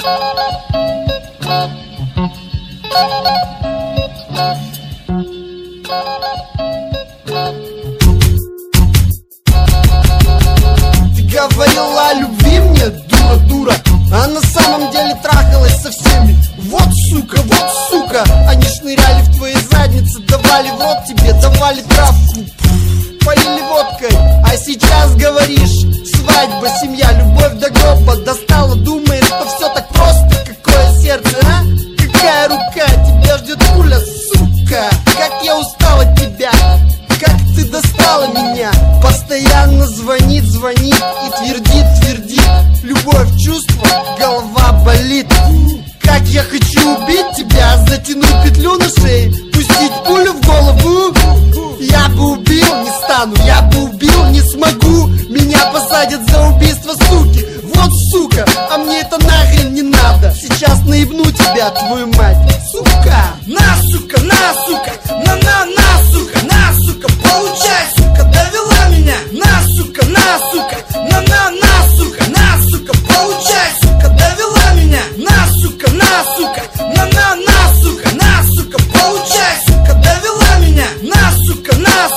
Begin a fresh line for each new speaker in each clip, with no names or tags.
Говорила о любви мне, дура, а на самом деле трахалась со всеми. Вот сука, они шныряли в твои задницы, давали в рот тебе, давали травку, поили водкой. А сейчас говоришь, свадьба, семья, любовь до гроба. Достала, думает, что все так просто. Какое сердце, а? Какая рука? Тебя ждет пуля, сука. Как я устал от тебя, как ты достала меня. Постоянно звонит и твердит. Любовь, чувство, голова болит. Как я хочу убить тебя, затянуть петлю на шее, пустить пулю в голову. Я бы убил, не стану, я бы убил, не смогу. Меня посадят за убийство, суки. Вот сука, а мне это нахрен не надо. Сейчас наебну тебя, твою мать, сука.
На, сука, сука, получай, сука, довела меня. На, сука, сука, получай, сука, довела меня. На, сука, сука, получай, сука, довела меня. На, сука,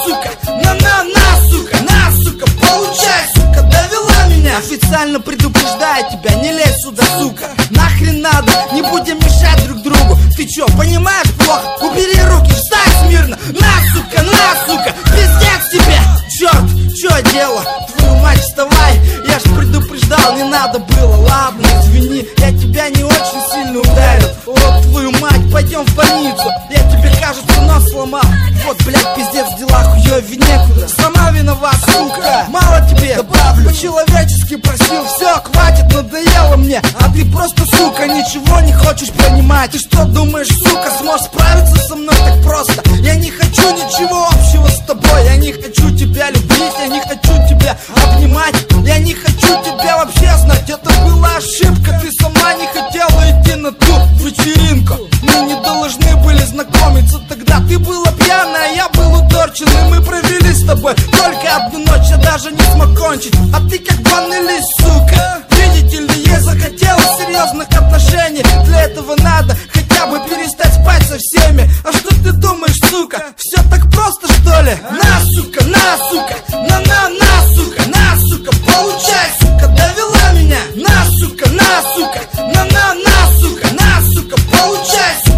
получай, сука, довела меня. Официально предупреждаю тебя, не лезь сюда, сука. Нахрен надо, не будем мешать друг другу. Ты чё, понимаешь плохо? Убери руки, встань смирно. На, сука, пиздец тебе. Черт, чё дело? Твою мать, вставай. Я ж предупреждал, не надо было. Ладно, извини, я тебя не очень сильно ударил. Вот твою мать, пойдем в больницу. Я тебе, кажется, нос сломал. Вот, блядь, пиздец, дела хуёвее некуда. Сама виновата, сука. Мало тебе, добавлю. По-человечески просил, все, хватит, надоело мне. А ты просто, сука, ничего не хочешь понимать. Ты что думаешь, сука, сможешь справиться со мной так просто? Я не хочу ничего общего с тобой. Я не хочу тебя любить, я не хочу тебя обнимать. Я не хочу тебя вообще знать. Это была ошибка, ты сама не хотела идти на ту вечеринку. Мы не должны были знакомиться тогда. Ты была пьяная, я был уторчен. И мы провели с тобой только одну ночь. Я даже не смог кончить, а ты как банный лист, сука. Видите ли, я захотела серьезных отношений. Для этого надо хотя бы перестать спать со всеми. А что ты думаешь, сука? Все так просто, что ли? На, сука, сука, получай, сука, довела меня. На, сука, сука, получай, сука.